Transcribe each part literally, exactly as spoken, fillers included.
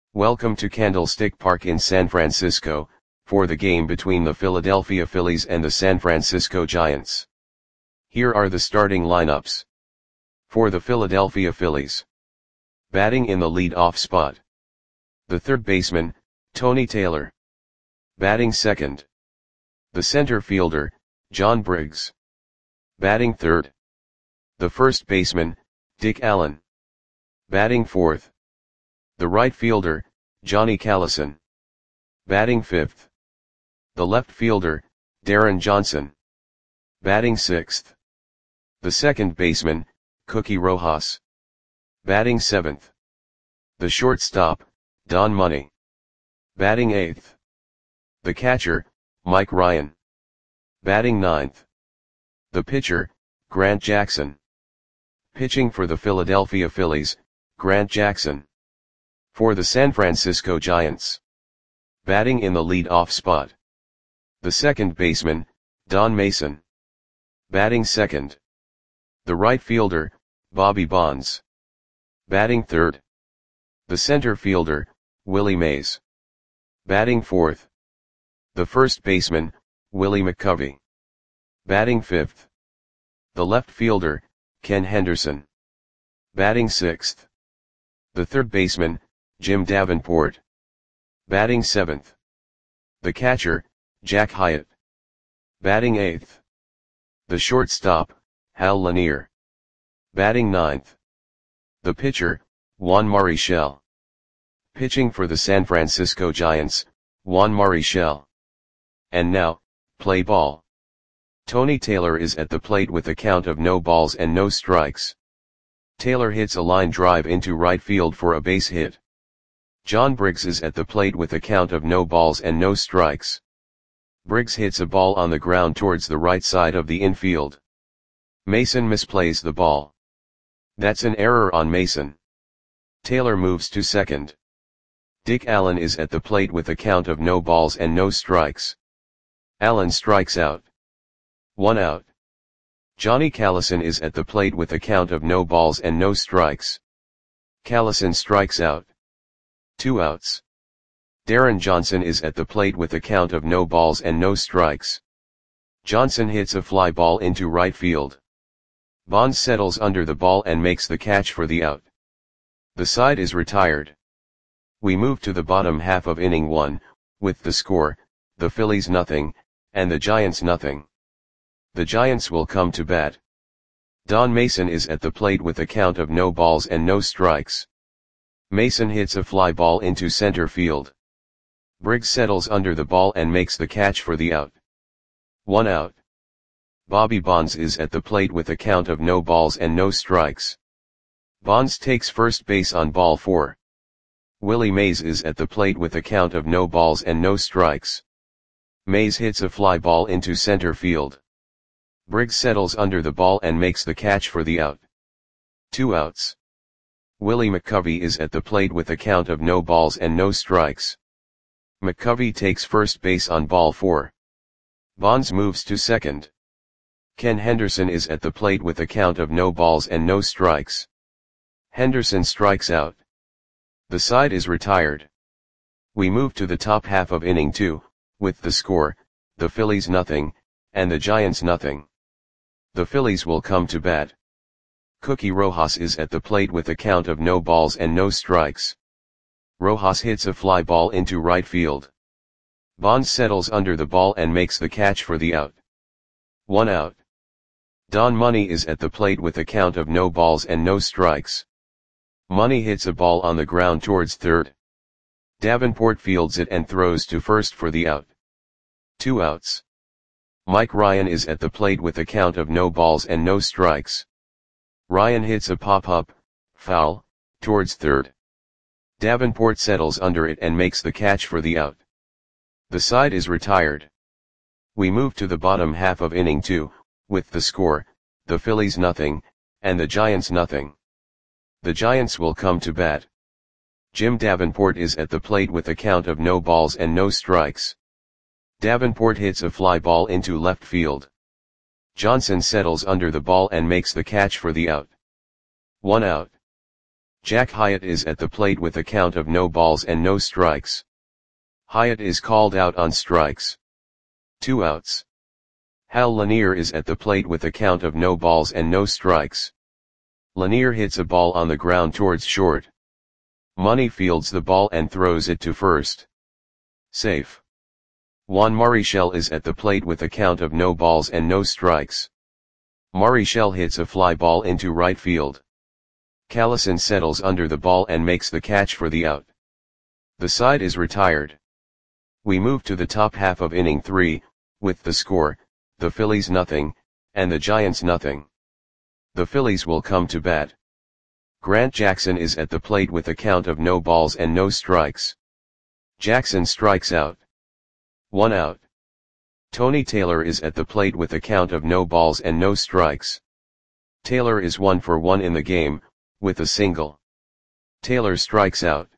Welcome to Candlestick Park in San Francisco, for the game between the Philadelphia Phillies and the San Francisco Giants. Here are the starting lineups. For the Philadelphia Phillies. Batting in the lead-off spot. The third baseman, Tony Taylor. Batting second. The center fielder, John Briggs. Batting third. The first baseman, Dick Allen. Batting fourth. The right fielder, Johnny Callison. Batting fifth. The left fielder, Darren Johnson. Batting sixth. The second baseman, Cookie Rojas. Batting seventh. The shortstop, Don Money. Batting eighth. The catcher, Mike Ryan. Batting ninth. The pitcher, Grant Jackson. Pitching for the Philadelphia Phillies, Grant Jackson. For the San Francisco Giants. Batting in the lead-off spot. The second baseman, Don Mason. Batting second. The right fielder, Bobby Bonds. Batting third. The center fielder, Willie Mays. Batting fourth. The first baseman, Willie McCovey. Batting fifth. The left fielder, Ken Henderson. Batting sixth. The third baseman, Jim Davenport. Batting seventh. The catcher, Jack Hyatt. Batting eighth. The shortstop, Hal Lanier. Batting ninth. The pitcher, Juan Marichal. Pitching for the San Francisco Giants, Juan Marichal. And now, play ball. Tony Taylor is at the plate with a count of no balls and no strikes. Taylor hits a line drive into right field for a base hit. John Briggs is at the plate with a count of no balls and no strikes. Briggs hits a ball on the ground towards the right side of the infield. Mason misplays the ball. That's an error on Mason. Taylor moves to second. Dick Allen is at the plate with a count of no balls and no strikes. Allen strikes out. One out. Johnny Callison is at the plate with a count of no balls and no strikes. Callison strikes out. Two outs. Darren Johnson is at the plate with a count of no balls and no strikes. Johnson hits a fly ball into right field. Bonds settles under the ball and makes the catch for the out. The side is retired. We move to the bottom half of inning one, with the score, the Phillies nothing, and the Giants nothing. The Giants will come to bat. Don Mason is at the plate with a count of no balls and no strikes. Mason hits a fly ball into center field. Briggs settles under the ball and makes the catch for the out. One out. Bobby Bonds is at the plate with a count of no balls and no strikes. Bonds takes first base on ball four. Willie Mays is at the plate with a count of no balls and no strikes. Mays hits a fly ball into center field. Briggs settles under the ball and makes the catch for the out. Two outs. Willie McCovey is at the plate with a count of no balls and no strikes. McCovey takes first base on ball four. Bonds moves to second. Ken Henderson is at the plate with a count of no balls and no strikes. Henderson strikes out. The side is retired. We move to the top half of inning two, with the score, the Phillies nothing, and the Giants nothing. The Phillies will come to bat. Cookie Rojas is at the plate with a count of no balls and no strikes. Rojas hits a fly ball into right field. Bonds settles under the ball and makes the catch for the out. One out. Don Money is at the plate with a count of no balls and no strikes. Money hits a ball on the ground towards third. Davenport fields it and throws to first for the out. Two outs. Mike Ryan is at the plate with a count of no balls and no strikes. Ryan hits a pop-up, foul, towards third. Davenport settles under it and makes the catch for the out. The side is retired. We move to the bottom half of inning two, with the score, the Phillies nothing, and the Giants nothing. The Giants will come to bat. Jim Davenport is at the plate with a count of no balls and no strikes. Davenport hits a fly ball into left field. Johnson settles under the ball and makes the catch for the out. One out. Jack Hyatt is at the plate with a count of no balls and no strikes. Hyatt is called out on strikes. Two outs. Hal Lanier is at the plate with a count of no balls and no strikes. Lanier hits a ball on the ground towards short. Money fields the ball and throws it to first. Safe. Juan Marichal is at the plate with a count of no balls and no strikes. Marichal hits a fly ball into right field. Callison settles under the ball and makes the catch for the out. The side is retired. We move to the top half of inning three, with the score, the Phillies nothing, and the Giants nothing. The Phillies will come to bat. Grant Jackson is at the plate with a count of no balls and no strikes. Jackson strikes out. One out. Tony Taylor is at the plate with a count of no balls and no strikes. Taylor is one for one in the game, with a single. Taylor strikes out.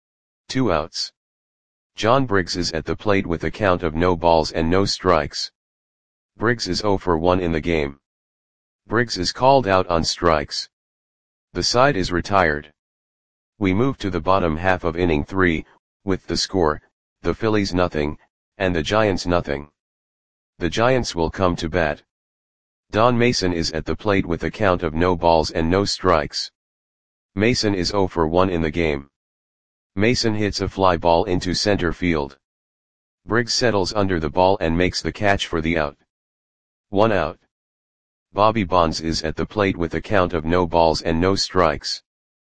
Two outs. John Briggs is at the plate with a count of no balls and no strikes. Briggs is zero for one in the game. Briggs is called out on strikes. The side is retired. We move to the bottom half of inning three, with the score, the Phillies nothing, and the Giants nothing. The Giants will come to bat. Don Mason is at the plate with a count of no balls and no strikes. Mason is zero for one in the game. Mason hits a fly ball into center field. Briggs settles under the ball and makes the catch for the out. One out. Bobby Bonds is at the plate with a count of no balls and no strikes.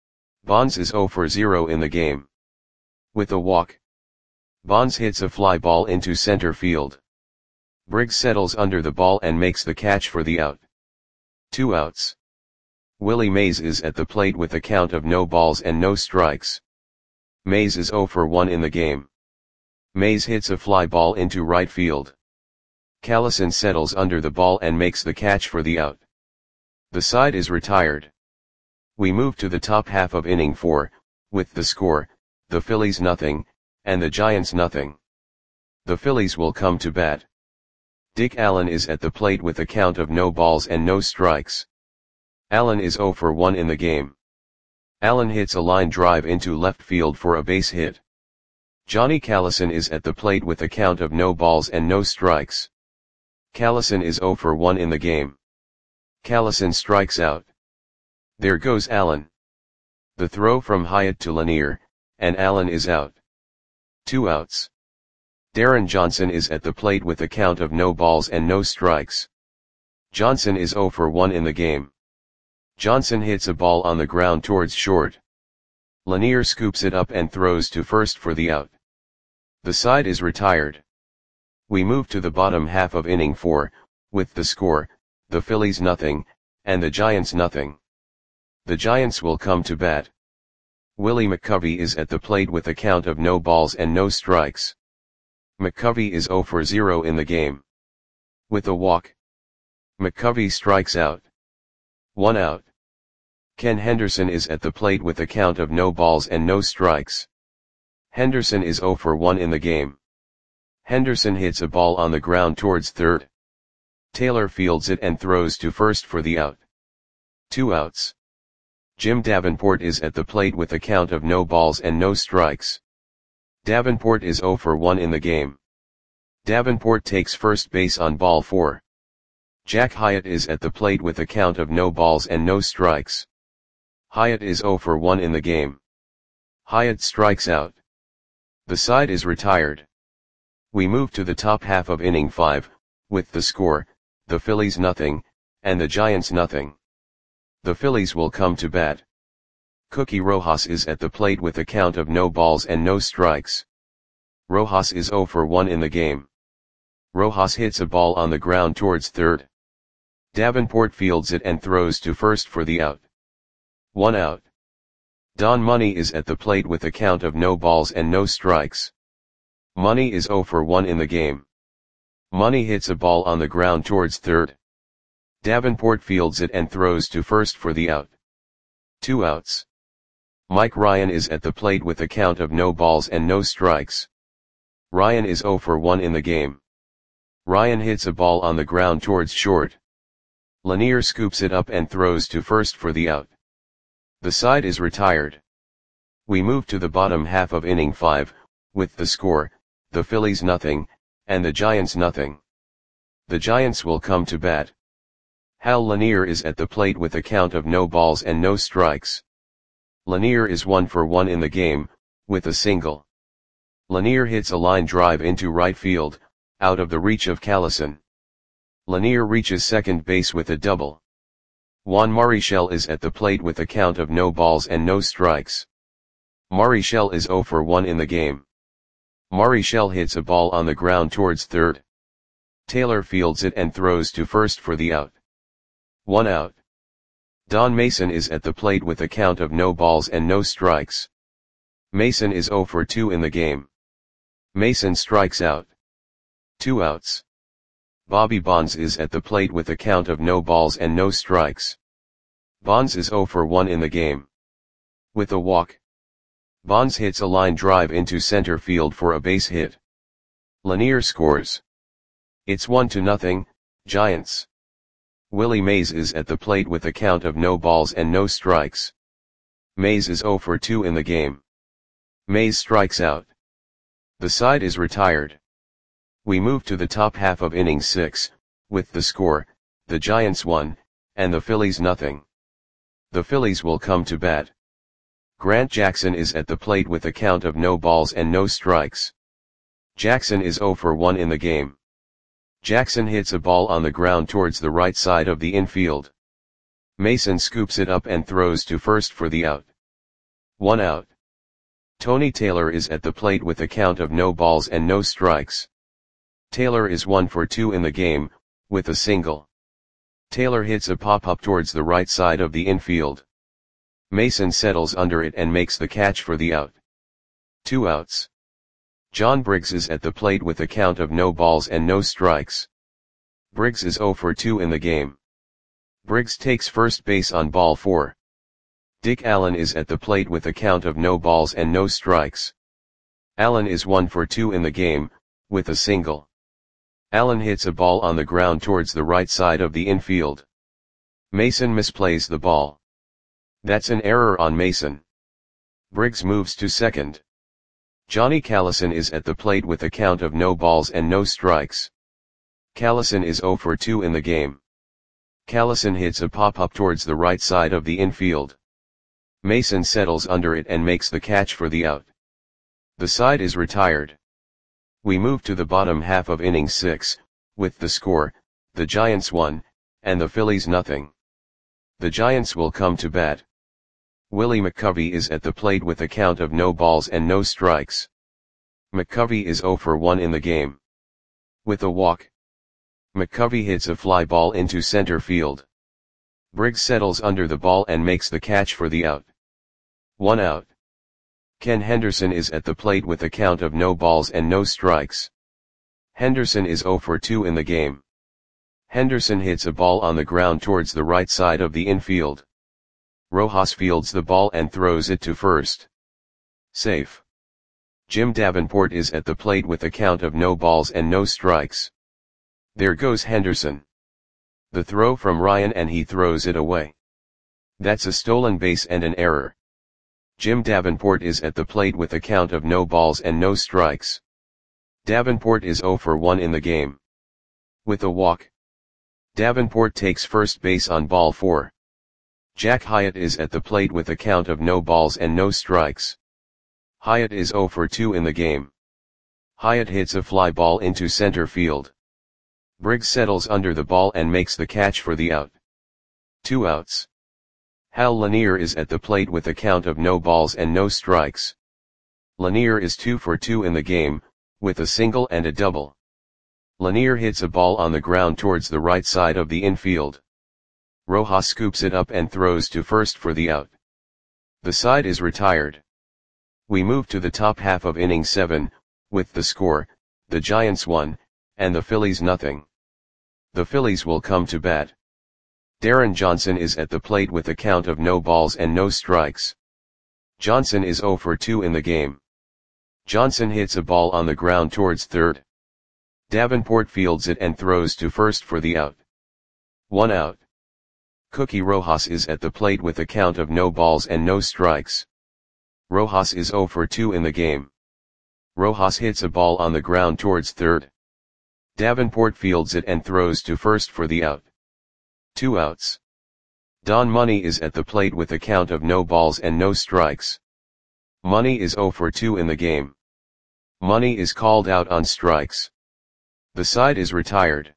Bonds is zero for zero in the game. With a walk. Bonds hits a fly ball into center field. Briggs settles under the ball and makes the catch for the out. Two outs. Willie Mays is at the plate with a count of no balls and no strikes. Mays is zero for one in the game. Mays hits a fly ball into right field. Callison settles under the ball and makes the catch for the out. The side is retired. We move to the top half of inning four, with the score, the Phillies nothing, and the Giants nothing. The Phillies will come to bat. Dick Allen is at the plate with a count of no balls and no strikes. Allen is zero for one in the game. Allen hits a line drive into left field for a base hit. Johnny Callison is at the plate with a count of no balls and no strikes. Callison is zero for one in the game. Callison strikes out. There goes Allen. The throw from Hyatt to Lanier, and Allen is out. Two outs. Darren Johnson is at the plate with a count of no balls and no strikes. Johnson is zero for one in the game. Johnson hits a ball on the ground towards short. Lanier scoops it up and throws to first for the out. The side is retired. We move to the bottom half of inning four, with the score, the Phillies nothing, and the Giants nothing. The Giants will come to bat. Willie McCovey is at the plate with a count of no balls and no strikes. McCovey is zero for zero in the game. With a walk. McCovey strikes out. One out. Ken Henderson is at the plate with a count of no balls and no strikes. Henderson is zero for one in the game. Henderson hits a ball on the ground towards third. Taylor fields it and throws to first for the out. Two outs. Jim Davenport is at the plate with a count of no balls and no strikes. Davenport is zero for one in the game. Davenport takes first base on ball four. Jack Hyatt is at the plate with a count of no balls and no strikes. Hyatt is zero for one in the game. Hyatt strikes out. The side is retired. We move to the top half of inning five, with the score, the Phillies nothing, and the Giants nothing. The Phillies will come to bat. Cookie Rojas is at the plate with a count of no balls and no strikes. Rojas is zero for one in the game. Rojas hits a ball on the ground towards third. Davenport fields it and throws to first for the out. One out. Don Money is at the plate with a count of no balls and no strikes. Money is zero for one in the game. Money hits a ball on the ground towards third. Davenport fields it and throws to first for the out. Two outs. Mike Ryan is at the plate with a count of no balls and no strikes. Ryan is zero for one in the game. Ryan hits a ball on the ground towards short. Lanier scoops it up and throws to first for the out. The side is retired. We move to the bottom half of inning five, with the score, the Phillies nothing, and the Giants nothing. The Giants will come to bat. Hal Lanier is at the plate with a count of no balls and no strikes. Lanier is one for one in the game, with a single. Lanier hits a line drive into right field, out of the reach of Callison. Lanier reaches second base with a double. Juan Marichal is at the plate with a count of no balls and no strikes. Marichal is zero for one in the game. Marichal hits a ball on the ground towards third. Taylor fields it and throws to first for the out. One out. Don Mason is at the plate with a count of no balls and no strikes. Mason is zero for two in the game. Mason strikes out. Two outs. Bobby Bonds is at the plate with a count of no balls and no strikes. Bonds is zero for one in the game. With a walk. Bonds hits a line drive into center field for a base hit. Lanier scores. It's one to nothing, Giants. Willie Mays is at the plate with a count of no balls and no strikes. Mays is zero for two in the game. Mays strikes out. The side is retired. We move to the top half of inning six, with the score, the Giants one, and the Phillies nothing. The Phillies will come to bat. Grant Jackson is at the plate with a count of no balls and no strikes. Jackson is zero for one in the game. Jackson hits a ball on the ground towards the right side of the infield. Mason scoops it up and throws to first for the out. One out. Tony Taylor is at the plate with a count of no balls and no strikes. Taylor is one for two in the game, with a single. Taylor hits a pop-up towards the right side of the infield. Mason settles under it and makes the catch for the out. Two outs. John Briggs is at the plate with a count of no balls and no strikes. Briggs is zero for two in the game. Briggs takes first base on ball four. Dick Allen is at the plate with a count of no balls and no strikes. Allen is one for two in the game, with a single. Allen hits a ball on the ground towards the right side of the infield. Mason misplays the ball. That's an error on Mason. Briggs moves to second. Johnny Callison is at the plate with a count of no balls and no strikes. Callison is zero for two in the game. Callison hits a pop-up towards the right side of the infield. Mason settles under it and makes the catch for the out. The side is retired. We move to the bottom half of inning six, with the score, the Giants one, and the Phillies nothing. The Giants will come to bat. Willie McCovey is at the plate with a count of no balls and no strikes. McCovey is zero for one in the game. With a walk. McCovey hits a fly ball into center field. Briggs settles under the ball and makes the catch for the out. One out. Ken Henderson is at the plate with a count of no balls and no strikes. Henderson is zero for two in the game. Henderson hits a ball on the ground towards the right side of the infield. Rojas fields the ball and throws it to first. Safe. Jim Davenport is at the plate with a count of no balls and no strikes. There goes Henderson. The throw from Ryan and he throws it away. That's a stolen base and an error. Jim Davenport is at the plate with a count of no balls and no strikes. Davenport is zero for one in the game. With a walk. Davenport takes first base on ball four. Jack Hyatt is at the plate with a count of no balls and no strikes. Hyatt is zero for two in the game. Hyatt hits a fly ball into center field. Briggs settles under the ball and makes the catch for the out. Two outs. Hal Lanier is at the plate with a count of no balls and no strikes. Lanier is two for two in the game, with a single and a double. Lanier hits a ball on the ground towards the right side of the infield. Rojas scoops it up and throws to first for the out. The side is retired. We move to the top half of inning seven, with the score, the Giants one, and the Phillies nothing. The Phillies will come to bat. Darren Johnson is at the plate with a count of no balls and no strikes. Johnson is zero for two in the game. Johnson hits a ball on the ground towards third. Davenport fields it and throws to first for the out. One out. Cookie Rojas is at the plate with a count of no balls and no strikes. Rojas is zero for two in the game. Rojas hits a ball on the ground towards third. Davenport fields it and throws to first for the out. Two outs. Don Money is at the plate with a count of no balls and no strikes. Money is zero for two in the game. Money is called out on strikes. The side is retired.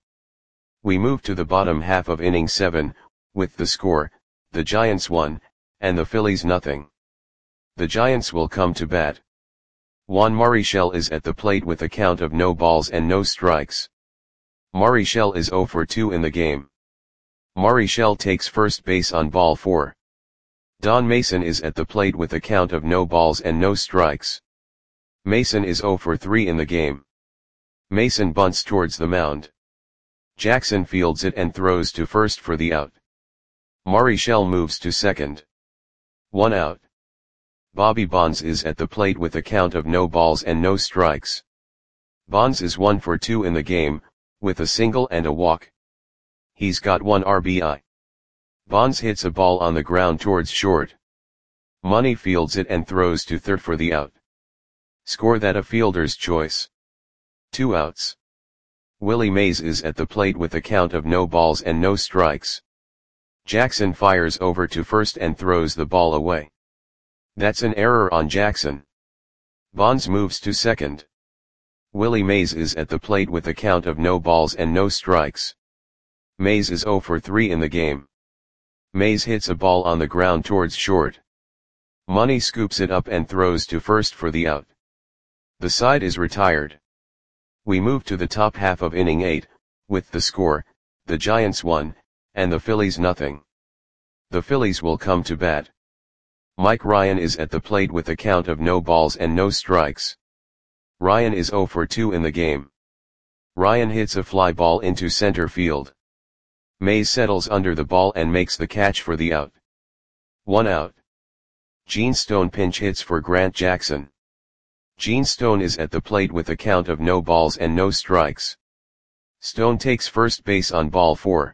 We move to the bottom half of inning seven, with the score, the Giants one, and the Phillies nothing. The Giants will come to bat. Juan Marichal is at the plate with a count of no balls and no strikes. Marichal is zero for two in the game. Marichal takes first base on ball four. Don Mason is at the plate with a count of no balls and no strikes. Mason is zero for three in the game. Mason bunts towards the mound. Jackson fields it and throws to first for the out. Marichal moves to second. One out. Bobby Bonds is at the plate with a count of no balls and no strikes. Bonds is one for two in the game, with a single and a walk. He's got one R B I. Bonds hits a ball on the ground towards short. Money fields it and throws to third for the out. Score that a fielder's choice. Two outs. Willie Mays is at the plate with a count of no balls and no strikes. Jackson fires over to first and throws the ball away. That's an error on Jackson. Bonds moves to second. Willie Mays is at the plate with a count of no balls and no strikes. Mays is zero for three in the game. Mays hits a ball on the ground towards short. Money scoops it up and throws to first for the out. The side is retired. We move to the top half of inning eight, with the score, the Giants one, and the Phillies nothing. The Phillies will come to bat. Mike Ryan is at the plate with a count of no balls and no strikes. Ryan is zero for two in the game. Ryan hits a fly ball into center field. Mays settles under the ball and makes the catch for the out. One out. Gene Stone pinch hits for Grant Jackson. Gene Stone is at the plate with a count of no balls and no strikes. Stone takes first base on ball four.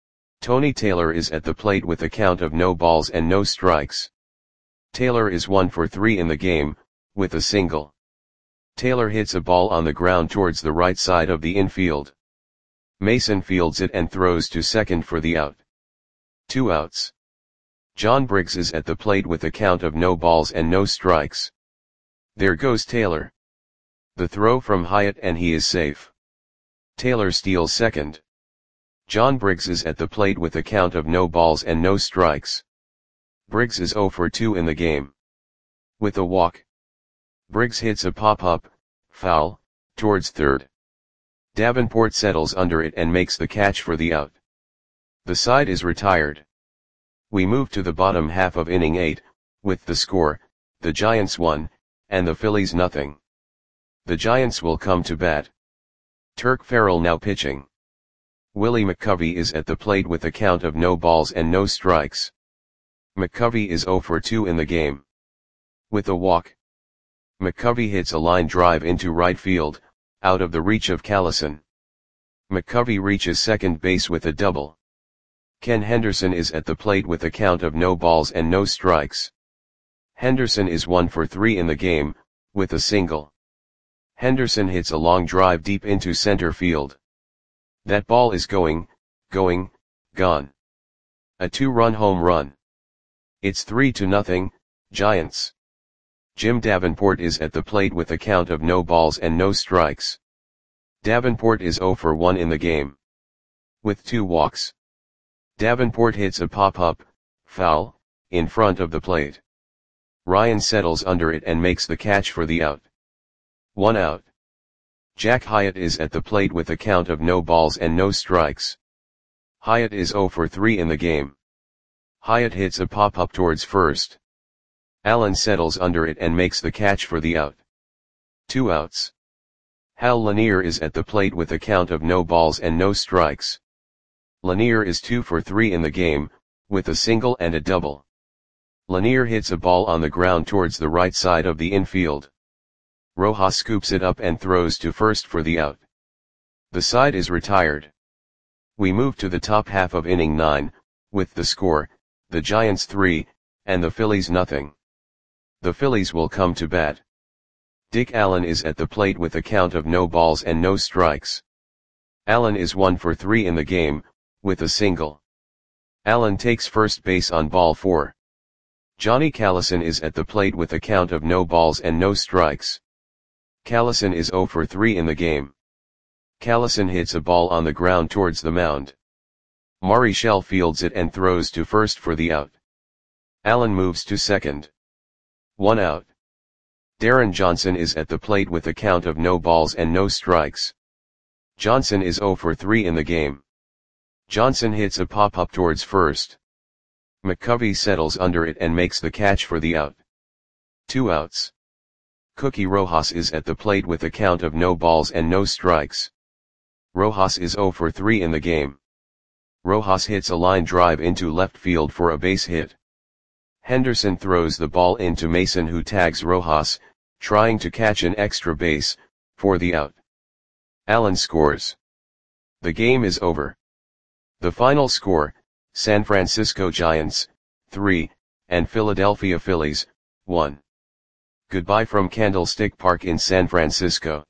Tony Taylor is at the plate with a count of no balls and no strikes. Taylor is one for three in the game, with a single. Taylor hits a ball on the ground towards the right side of the infield. Mason fields it and throws to second for the out. Two outs. John Briggs is at the plate with a count of no balls and no strikes. There goes Taylor. The throw from Hyatt and he is safe. Taylor steals second. John Briggs is at the plate with a count of no balls and no strikes. Briggs is zero for two in the game. With a walk. Briggs hits a pop-up, foul, towards third. Davenport settles under it and makes the catch for the out. The side is retired. We move to the bottom half of inning eight, with the score, the Giants one, and the Phillies nothing. The Giants will come to bat. Turk Farrell now pitching. Willie McCovey is at the plate with a count of no balls and no strikes. McCovey is zero for two in the game. With a walk. McCovey hits a line drive into right field, out of the reach of Callison. McCovey reaches second base with a double. Ken Henderson is at the plate with a count of no balls and no strikes. Henderson is one for three in the game, with a single. Henderson hits a long drive deep into center field. That ball is going, going, gone. A two-run home run. It's three to nothing, Giants. Jim Davenport is at the plate with a count of no balls and no strikes. Davenport is zero for one in the game. With two walks. Davenport hits a pop-up, foul, in front of the plate. Ryan settles under it and makes the catch for the out. One out. Jack Hyatt is at the plate with a count of no balls and no strikes. Hyatt is zero for three in the game. Hyatt hits a pop-up towards first. Allen settles under it and makes the catch for the out. Two outs. Hal Lanier is at the plate with a count of no balls and no strikes. Lanier is two for three in the game, with a single and a double. Lanier hits a ball on the ground towards the right side of the infield. Rojas scoops it up and throws to first for the out. The side is retired. We move to the top half of inning nine, with the score, the Giants three, and the Phillies nothing. The Phillies will come to bat. Dick Allen is at the plate with a count of no balls and no strikes. Allen is one for three in the game, with a single. Allen takes first base on ball four. Johnny Callison is at the plate with a count of no balls and no strikes. Callison is zero for three in the game. Callison hits a ball on the ground towards the mound. Marichal fields it and throws to first for the out. Allen moves to second. One out. Darren Johnson is at the plate with a count of no balls and no strikes. Johnson is zero for three in the game. Johnson hits a pop-up towards first. McCovey settles under it and makes the catch for the out. Two outs. Cookie Rojas is at the plate with a count of no balls and no strikes. Rojas is zero for three in the game. Rojas hits a line drive into left field for a base hit. Henderson throws the ball into Mason, who tags Rojas, trying to catch an extra base, for the out. Allen scores. The game is over. The final score, San Francisco Giants, three, and Philadelphia Phillies, one. Goodbye from Candlestick Park in San Francisco.